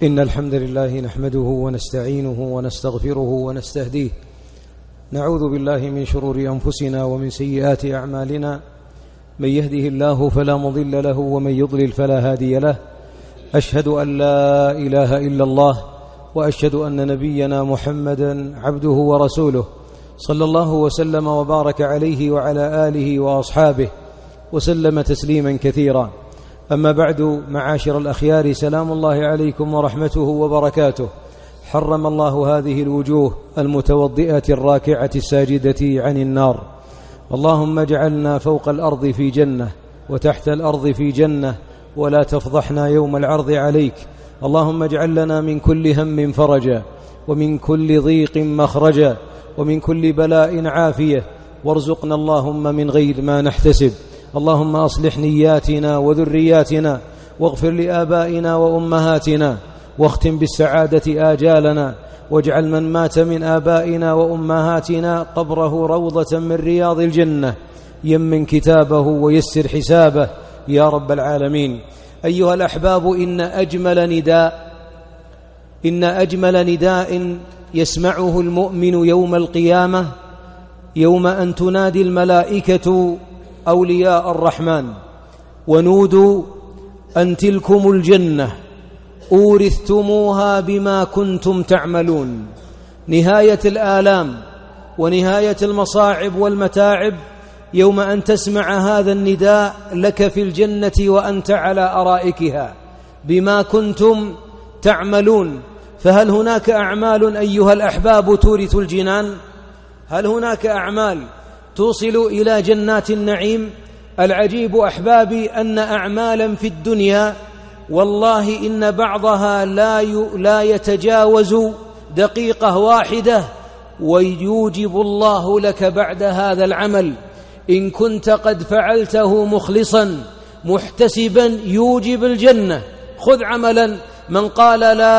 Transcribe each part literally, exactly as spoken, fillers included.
إن الحمد لله نحمده ونستعينه ونستغفره ونستهديه، نعوذ بالله من شرور أنفسنا ومن سيئات أعمالنا، من يهده الله فلا مضل له ومن يضلل فلا هادي له. أشهد أن لا إله إلا الله وأشهد أن نبينا محمدا عبده ورسوله، صلى الله وسلم وبارك عليه وعلى آله وأصحابه وسلم تسليما كثيرا. أما بعد، معاشر الأخيار، سلام الله عليكم ورحمته وبركاته. حرم الله هذه الوجوه المتوضئة الراكعة الساجدة عن النار. اللهم اجعلنا فوق الأرض في جنة وتحت الأرض في جنة، ولا تفضحنا يوم العرض عليك. اللهم اجعل لنا من كل هم فرجا، ومن كل ضيق مخرجا، ومن كل بلاء عافية، وارزقنا اللهم من غير ما نحتسب. اللهم أصلح نياتنا وذرياتنا، واغفر لآبائنا وأمهاتنا، واختم بالسعادة آجالنا، واجعل من مات من آبائنا وأمهاتنا قبره روضة من رياض الجنة، يمن كتابه ويسر حسابه يا رب العالمين. أيها الأحباب، إن أجمل نداء إن أجمل نداء يسمعه المؤمن يوم القيامة، يوم أن تنادي الملائكة أولياء الرحمن ونودوا أن تلكم الجنة أورثتموها بما كنتم تعملون. نهاية الآلام ونهاية المصاعب والمتاعب يوم أن تسمع هذا النداء لك في الجنة وأنت على أرائكها بما كنتم تعملون. فهل هناك أعمال أيها الأحباب تورث الجنان؟ هل هناك أعمال توصل إلى جنات النعيم؟ العجيب أحبابي أن أعمالا في الدنيا والله إن بعضها لا لا يتجاوز دقيقة واحدة، ويوجب الله لك بعد هذا العمل إن كنت قد فعلته مخلصا محتسبا يوجب الجنة. خذ عملا من قال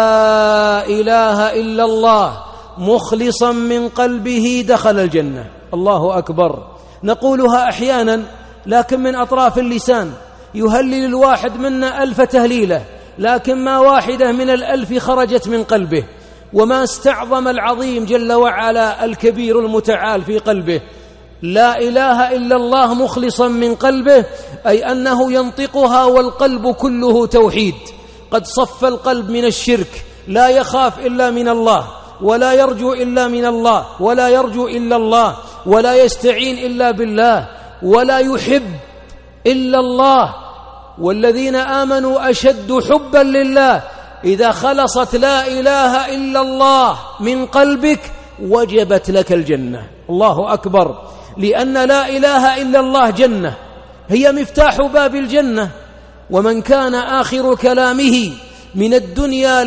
لا إله إلا الله مخلصا من قلبه دخل الجنة. الله أكبر. نقولها أحيانا لكن من أطراف اللسان، يهلل الواحد منا ألف تهليلة، لكن ما واحدة من الألف خرجت من قلبه. وما استعظم العظيم جل وعلا الكبير المتعال في قلبه لا إله إلا الله مخلصا من قلبه، أي أنه ينطقها والقلب كله توحيد، قد صف القلب من الشرك، لا يخاف إلا من الله، ولا يرجو إلا من الله، ولا يرجو إلا الله، ولا يستعين إلا بالله، ولا يحب إلا الله. والذين آمنوا أشد حبا لله. إذا خلصت لا إله إلا الله من قلبك وجبت لك الجنة. الله أكبر. لأن لا إله إلا الله جنة، هي مفتاح باب الجنة. ومن كان آخر كلامه من الدنيا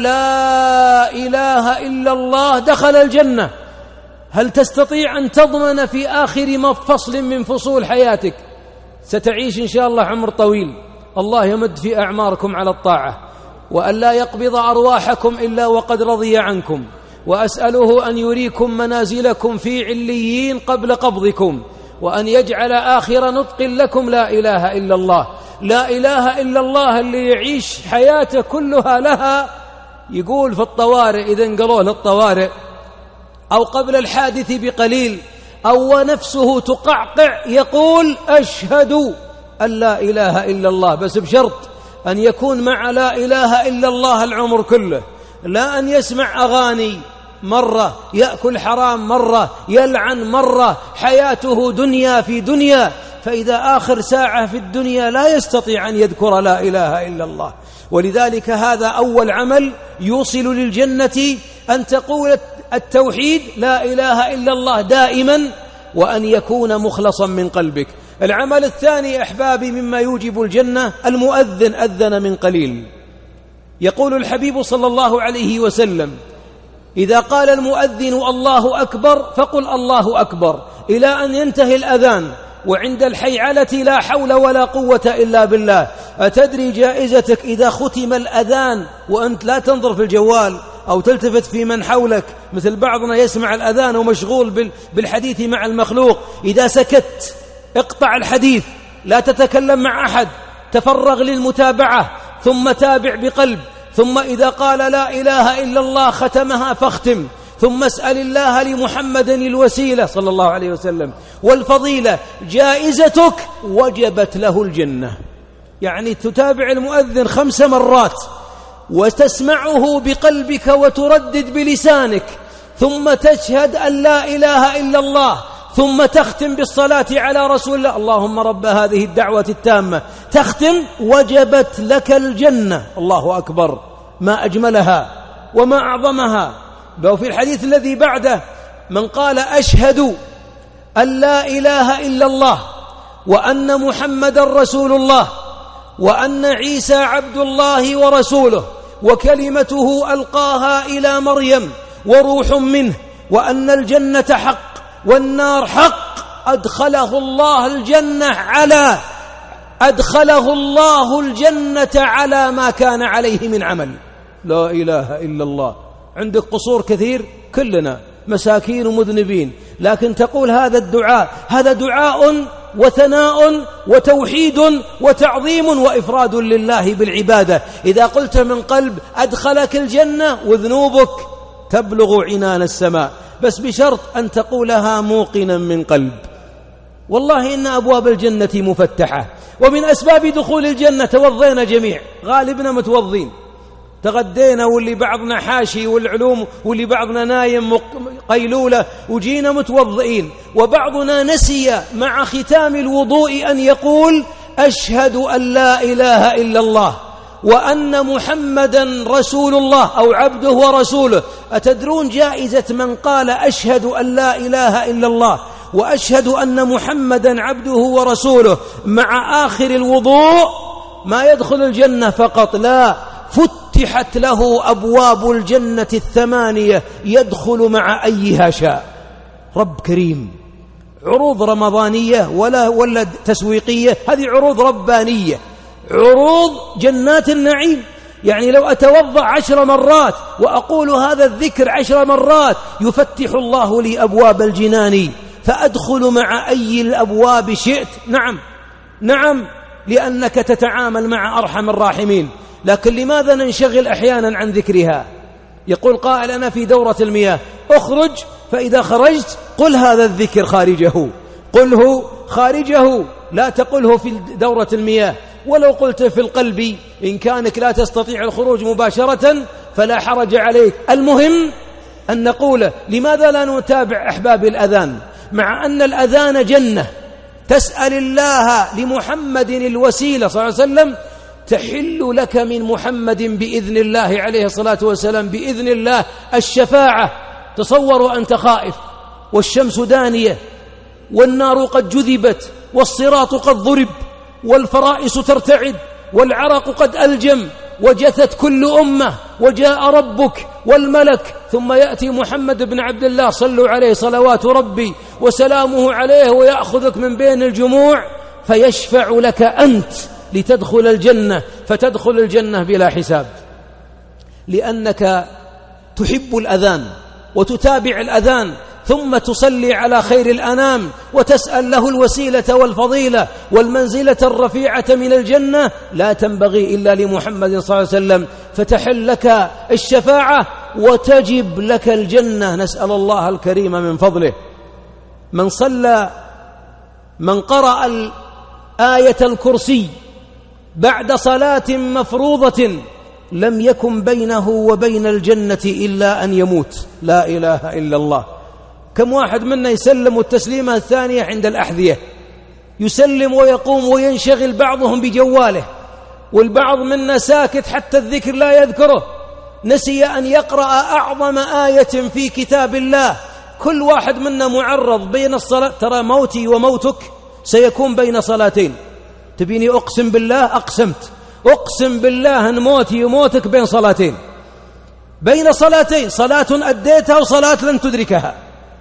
لا إله إلا الله دخل الجنة. هل تستطيع أن تضمن في آخر فصل من فصول حياتك ستعيش إن شاء الله عمر طويل؟ الله يمد في أعماركم على الطاعة، وأن لا يقبض أرواحكم إلا وقد رضي عنكم، وأسأله أن يريكم منازلكم في عليين قبل قبضكم، وأن يجعل آخر نطق لكم لا إله إلا الله. لا إله إلا الله اللي يعيش حياته كلها لها، يقول في الطوارئ إذا انقلوه للطوارئ أو قبل الحادث بقليل أو نفسه تقعقع يقول أشهد أن لا إله إلا الله، بس بشرط أن يكون مع لا إله إلا الله العمر كله، لا أن يسمع أغاني مرة، يأكل حرام مرة، يلعن مرة، حياته دنيا في دنيا، فإذا آخر ساعة في الدنيا لا يستطيع أن يذكر لا إله إلا الله. ولذلك هذا أول عمل يوصل للجنة، أن تقول التوحيد لا إله إلا الله دائما، وأن يكون مخلصا من قلبك. العمل الثاني أحبابي مما يوجب الجنة، المؤذن أذن من قليل. يقول الحبيب صلى الله عليه وسلم إذا قال المؤذن الله أكبر فقل الله أكبر إلى أن ينتهي الأذان، وعند الحيعلة لا حول ولا قوة إلا بالله. أتدري جائزتك إذا ختم الأذان وأنت لا تنظر في الجوال أو تلتفت في من حولك، مثل بعضنا يسمع الأذان ومشغول بالحديث مع المخلوق. إذا سكت اقطع الحديث، لا تتكلم مع أحد، تفرغ للمتابعة، ثم تابع بقلب. ثم إذا قال لا إله إلا الله ختمها فاختم، ثم اسأل الله لمحمد الوسيلة صلى الله عليه وسلم والفضيلة، جائزتك وجبت له الجنة. يعني تتابع المؤذن خمس مرات وتسمعه بقلبك وتردد بلسانك، ثم تشهد أن لا إله إلا الله، ثم تختم بالصلاة على رسول الله، اللهم رب هذه الدعوة التامة، تختم وجبت لك الجنة. الله أكبر، ما أجملها وما أعظمها. وفي الحديث الذي بعده من قال أشهد أن لا إله إلا الله وأن محمد رسول الله وأن عيسى عبد الله ورسوله وكلمته ألقاها إلى مريم وروح منه وأن الجنة حق والنار حق، أدخله الله الجنة على أدخله الله الجنة على ما كان عليه من عمل. لا إله إلا الله. عندك قصور كثير، كلنا مساكين ومذنبين، لكن تقول هذا الدعاء، هذا دعاء وثناء وتوحيد وتعظيم وإفراد لله بالعبادة. إذا قلت من قلب أدخلك الجنة وذنوبك تبلغ عنان السماء، بس بشرط أن تقولها موقنا من قلب. والله إن أبواب الجنة مفتحة، ومن أسباب دخول الجنة توضينا جميع، غالبنا متوضين، تغدينا واللي بعضنا حاشي والعلوم واللي بعضنا نايم قيلولة وجينا متوضئين، وبعضنا نسي مع ختام الوضوء أن يقول أشهد أن لا إله إلا الله وأن محمدا رسول الله أو عبده ورسوله. أتدرون جائزة من قال أشهد أن لا إله إلا الله وأشهد أن محمدا عبده ورسوله مع آخر الوضوء؟ ما يدخل الجنة فقط، لا، فتحت له أبواب الجنة الثمانية يدخل مع أيها شاء. رب كريم. عروض رمضانية ولا ولا تسويقية، هذه عروض ربانية، عروض جنات النعيم. يعني لو أتوضأ عشر مرات وأقول هذا الذكر عشر مرات يفتح الله لي أبواب الجنان فأدخل مع أي الأبواب شئت. نعم نعم، لأنك تتعامل مع أرحم الراحمين. لكن لماذا ننشغل أحيانا عن ذكرها؟ يقول قائل أنا في دورة المياه، أخرج، فإذا خرجت قل هذا الذكر خارجه، قله خارجه، لا تقله في دورة المياه. ولو قلت في القلب إن كانك لا تستطيع الخروج مباشرة فلا حرج عليك. المهم أن نقول لماذا لا نتابع أحباب الأذان، مع أن الأذان جنة، تسأل الله لمحمد الوسيلة صلى الله عليه وسلم، تحل لك من محمد بإذن الله عليه الصلاة والسلام، بإذن الله الشفاعة. تصوروا أنت خائف والشمس دانية والنار قد جذبت والصراط قد ضرب والفرائس ترتعد والعرق قد ألجم وجثت كل أمة وجاء ربك والملك، ثم يأتي محمد بن عبد الله صلوا عليه صلوات ربي وسلامه عليه ويأخذك من بين الجموع فيشفع لك أنت لتدخل الجنة، فتدخل الجنة بلا حساب، لأنك تحب الأذان وتتابع الأذان، ثم تصلي على خير الأنام وتسأل له الوسيلة والفضيلة والمنزلة الرفيعة من الجنة، لا تنبغي إلا لمحمد صلى الله عليه وسلم، فتحل لك الشفاعة وتجب لك الجنة. نسأل الله الكريم من فضله. من صلى من قرأ آية الكرسي بعد صلاة مفروضة لم يكن بينه وبين الجنة إلا أن يموت. لا إله إلا الله. كم واحد منا يسلم التسليمة الثانية عند الأحذية، يسلم ويقوم وينشغل بعضهم بجواله، والبعض منا ساكت حتى الذكر لا يذكره، نسي أن يقرأ أعظم آية في كتاب الله. كل واحد منا معرض بين الصلاة، ترى موتي وموتك سيكون بين صلاتين. تبيني أقسم بالله؟ أقسمت، أقسم بالله أن موتي وموتك بين صلاتين، بين صلاتين، صلاة أديتها وصلاة لن تدركها.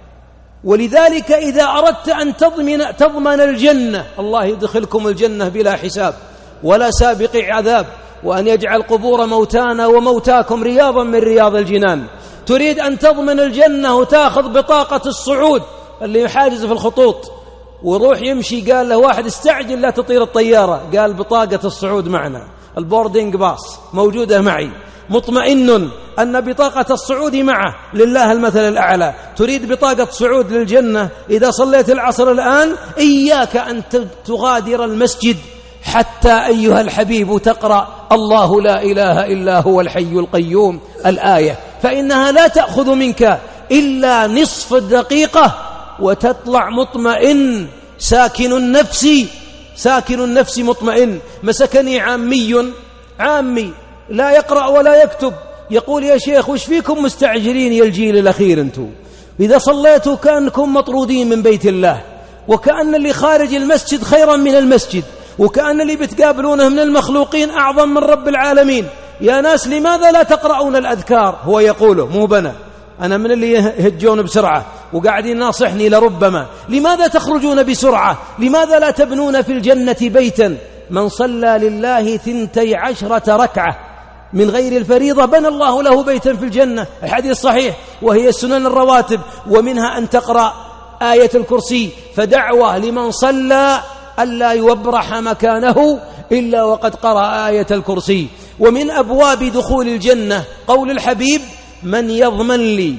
ولذلك إذا أردت أن تضمن, تضمن الجنة، الله يدخلكم الجنة بلا حساب ولا سابق عذاب، وأن يجعل قبور موتانا وموتاكم رياضا من رياض الجنان. تريد أن تضمن الجنة وتأخذ بطاقة الصعود، اللي يحاجز في الخطوط ويروح يمشي، قال له واحد استعجل لا تطير الطيارة، قال بطاقة الصعود معنا، البوردينج باص موجودة معي، مطمئن أن بطاقة الصعود معه، لله المثل الأعلى. تريد بطاقة صعود للجنة، إذا صليت العصر الآن إياك أن تغادر المسجد حتى أيها الحبيب تقرأ الله لا إله إلا هو الحي القيوم الآية، فإنها لا تأخذ منك إلا نصف الدقيقة وتطلع مطمئن ساكن النفس، ساكن النفس مطمئن. مسكني عامي عامي لا يقرأ ولا يكتب، يقول يا شيخ وش فيكم مستعجلين يا الجيل الأخير أنتم؟ إذا صليتوا كأنكم مطرودين من بيت الله، وكأن اللي خارج المسجد خيرا من المسجد، وكأن اللي بتقابلونه من المخلوقين أعظم من رب العالمين. يا ناس لماذا لا تقرؤون الأذكار؟ هو يقوله مو بنا، أنا من اللي يهجون بسرعة وقاعدين ناصحني لربما. لماذا تخرجون بسرعة؟ لماذا لا تبنون في الجنة بيتا؟ من صلى لله ثنتي عشرة ركعة من غير الفريضة بنى الله له بيتا في الجنة، الحديث صحيح، وهي السنن الرواتب، ومنها أن تقرأ آية الكرسي. فدعوة لمن صلى ألا يبرح مكانه إلا وقد قرأ آية الكرسي. ومن أبواب دخول الجنة قول الحبيب من يضمن لي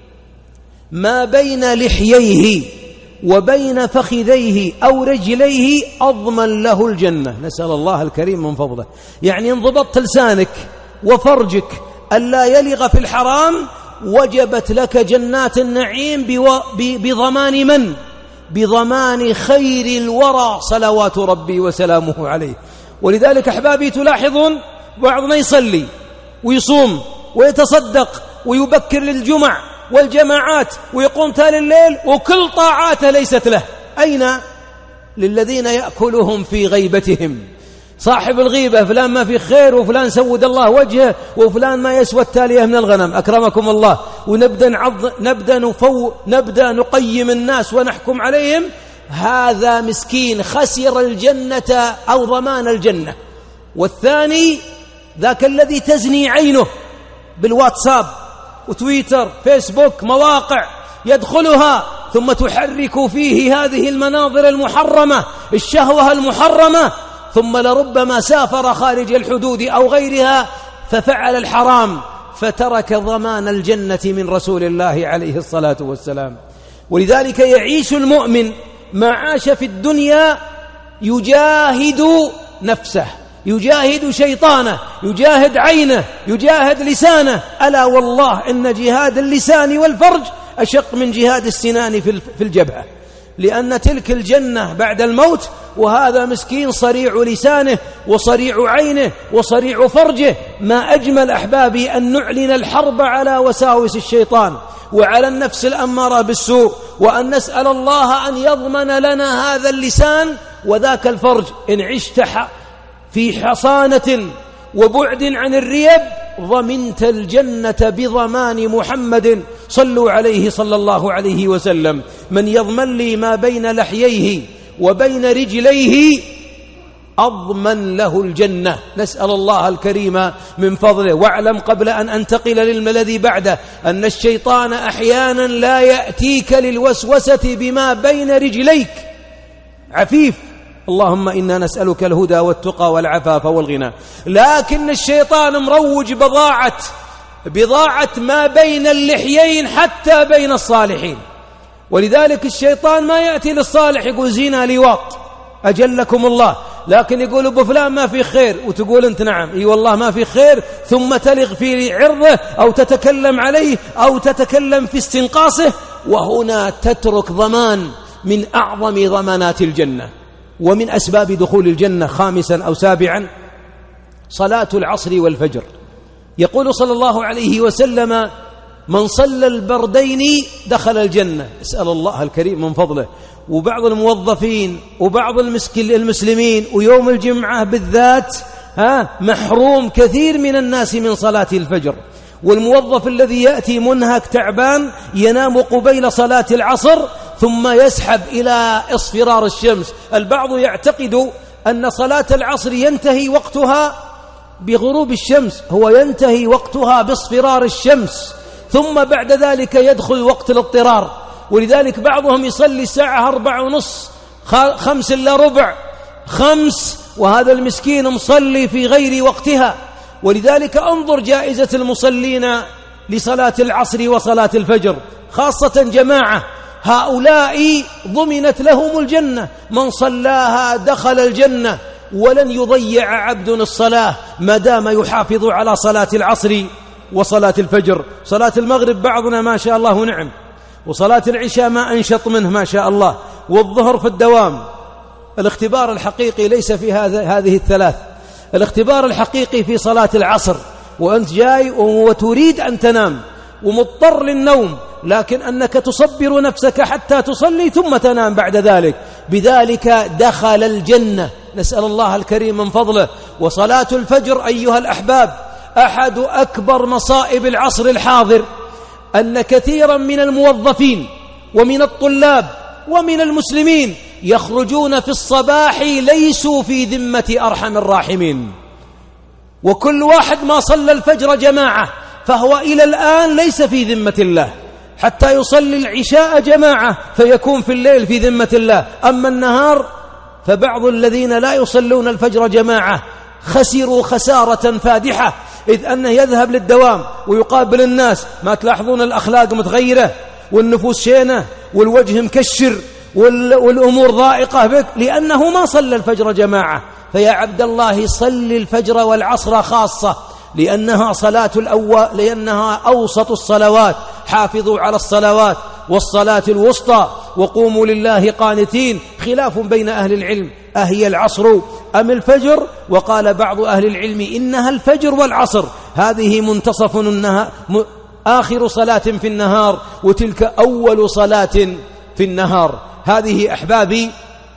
ما بين لحييه وبين فخذيه أو رجليه أضمن له الجنة. نسأل الله الكريم من فضله. يعني انضبطت لسانك وفرجك ألا يلغ في الحرام، وجبت لك جنات النعيم بضمان من؟ بضمان خير الورى صلوات ربي وسلامه عليه. ولذلك أحبابي تلاحظون بعضنا يصلي ويصوم ويتصدق ويبكر للجمع والجماعات ويقوم تال الليل وكل طاعاته ليست له. أين للذين يأكلهم في غيبتهم؟ صاحب الغيبة فلان ما في خير، وفلان سود الله وجهه، وفلان ما يسوى التالية من الغنم، أكرمكم الله. ونبدأ نعض نبدأ نفو نبدأ نقيم الناس ونحكم عليهم. هذا مسكين خسر الجنة أو ضمان الجنة. والثاني ذاك الذي تزني عينه بالواتساب وتويتر فيسبوك مواقع يدخلها ثم تحرك فيه هذه المناظر المحرمة، الشهوة المحرمة، ثم لربما سافر خارج الحدود أو غيرها ففعل الحرام فترك ضمان الجنة من رسول الله عليه الصلاة والسلام. ولذلك يعيش المؤمن ما عاش في الدنيا يجاهد نفسه، يجاهد شيطانه، يجاهد عينه، يجاهد لسانه. ألا والله إن جهاد اللسان والفرج أشق من جهاد السنان في الجبهة، لأن تلك الجنة بعد الموت، وهذا مسكين صريع لسانه وصريع عينه وصريع فرجه. ما أجمل أحبابي أن نعلن الحرب على وساوس الشيطان وعلى النفس الأمارة بالسوء، وأن نسأل الله أن يضمن لنا هذا اللسان وذاك الفرج. إن عشت في حصانة وبعد عن الريب ضمنت الجنة بضمان محمد صلوا عليه صلى الله عليه وسلم. من يضمن لي ما بين لحييه وبين رجليه أضمن له الجنة. نسأل الله الكريم من فضله. واعلم قبل أن أنتقل للذي بعده أن الشيطان أحيانا لا يأتيك للوسوسة بما بين رجليك عفيف، اللهم إنا نسألك الهدى والتقى والعفاف والغنى، لكن الشيطان مروج بضاعة بضاعة ما بين اللحيين حتى بين الصالحين. ولذلك الشيطان ما يأتي للصالح يقول زنا لواط أجلكم الله، لكن يقول أبو فلان ما في خير، وتقول أنت نعم إي والله ما في خير، ثم تلغ في عرضه أو تتكلم عليه أو تتكلم في استنقاصه، وهنا تترك ضمان من أعظم ضمانات الجنة. ومن أسباب دخول الجنة خامسا أو سابعا صلاة العصر والفجر. يقول صلى الله عليه وسلم من صلى البردين دخل الجنة. اسأل الله الكريم من فضله. وبعض الموظفين وبعض المسلمين ويوم الجمعة بالذات ها محروم كثير من الناس من صلاة الفجر. والموظف الذي يأتي منهك تعبان ينام قبيل صلاة العصر ثم يسحب إلى اصفرار الشمس. البعض يعتقد أن صلاة العصر ينتهي وقتها بغروب الشمس، هو ينتهي وقتها باصفرار الشمس، ثم بعد ذلك يدخل وقت الاضطرار. ولذلك بعضهم يصلي الساعة أربع ونص خمس إلا ربع خمس، وهذا المسكين مصلي في غير وقتها. ولذلك انظر جائزة المصلين لصلاة العصر وصلاة الفجر خاصة جماعة، هؤلاء ضمنت لهم الجنة، من صلاها دخل الجنة، ولن يضيع عبد الصلاة ما دام يحافظ على صلاة العصر وصلاة الفجر. صلاة المغرب بعضنا ما شاء الله نعم، وصلاة العشاء ما أنشط منه ما شاء الله، والظهر في الدوام. الاختبار الحقيقي ليس في هذه الثلاث، الاختبار الحقيقي في صلاة العصر، وأنت جاي وتريد أن تنام ومضطر للنوم، لكن أنك تصبر نفسك حتى تصلي ثم تنام بعد ذلك، بذلك دخل الجنة، نسأل الله الكريم من فضله. وصلاة الفجر أيها الأحباب أحد أكبر مصائب العصر الحاضر، أن كثيرا من الموظفين ومن الطلاب ومن المسلمين يخرجون في الصباح ليسوا في ذمة أرحم الراحمين، وكل واحد ما صلى الفجر جماعة فهو إلى الآن ليس في ذمة الله، حتى يصلي العشاء جماعة فيكون في الليل في ذمة الله. أما النهار فبعض الذين لا يصلون الفجر جماعة خسروا خسارة فادحة، إذ أنه يذهب للدوام ويقابل الناس، ما تلاحظون الأخلاق متغيرة والنفوس شينة والوجه مكشر والأمور ضائقة بك لأنه ما صلى الفجر جماعة. فيا عبد الله صل الفجر والعصر خاصة، لأنها صلاة الأول، لأنها أوسط الصلوات، حافظوا على الصلوات والصلاة الوسطى وقوموا لله قانتين. خلاف بين أهل العلم أهي العصر أم الفجر؟ وقال بعض أهل العلم إنها الفجر والعصر، هذه منتصف النهار، آخر صلاة في النهار، وتلك أول صلاة في النهار. هذه أحبابي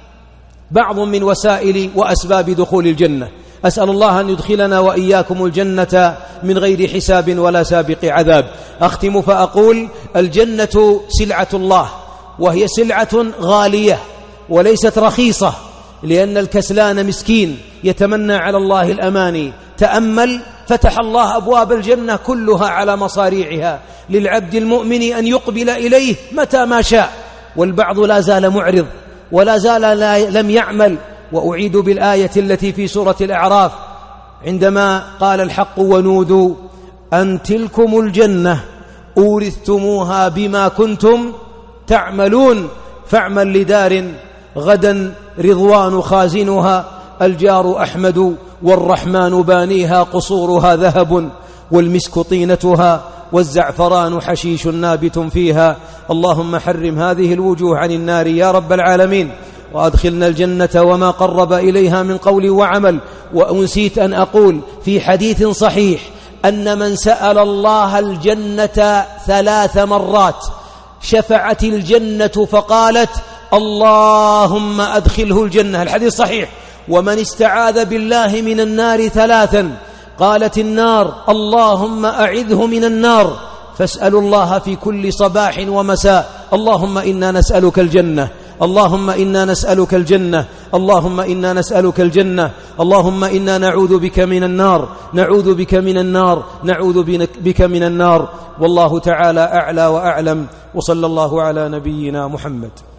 بعض من وسائل وأسباب دخول الجنة. أسأل الله أن يدخلنا وإياكم الجنة من غير حساب ولا سابق عذاب. أختم فأقول الجنة سلعة الله، وهي سلعة غالية وليست رخيصة، لأن الكسلان مسكين يتمنى على الله الأماني. تأمل، فتح الله أبواب الجنة كلها على مصاريعها للعبد المؤمن أن يقبل إليه متى ما شاء، والبعض لا زال معرض ولا زال لا لم يعمل. وأعيد بالآية التي في سورة الأعراف عندما قال الحق ونودوا أن تلكم الجنة أورثتموها بما كنتم تعملون فاعمل لدار غدا رضوان خازنها الجار أحمد والرحمن بانيها قصورها ذهب والمسك طينتها والزعفران حشيش نابت فيها. اللهم حرم هذه الوجوه عن النار يا رب العالمين، وأدخلنا الجنة وما قرب إليها من قول وعمل. وأنسيت أن أقول في حديث صحيح أن من سأل الله الجنة ثلاث مرات شفعت الجنة فقالت اللهم أدخله الجنة، الحديث صحيح. ومن استعاذ بالله من النار ثلاثا قالت النار اللهم أعذه من النار. فاسألوا الله في كل صباح ومساء اللهم إنا نسألك الجنة، اللهم إنا نسألك الجنة، اللهم إنا نسألك الجنة، اللهم إنا نعوذ بك من النار، نعوذ بك من النار، نعوذ بك من النار. والله تعالى أعلى وأعلم، وصلى الله على نبينا محمد.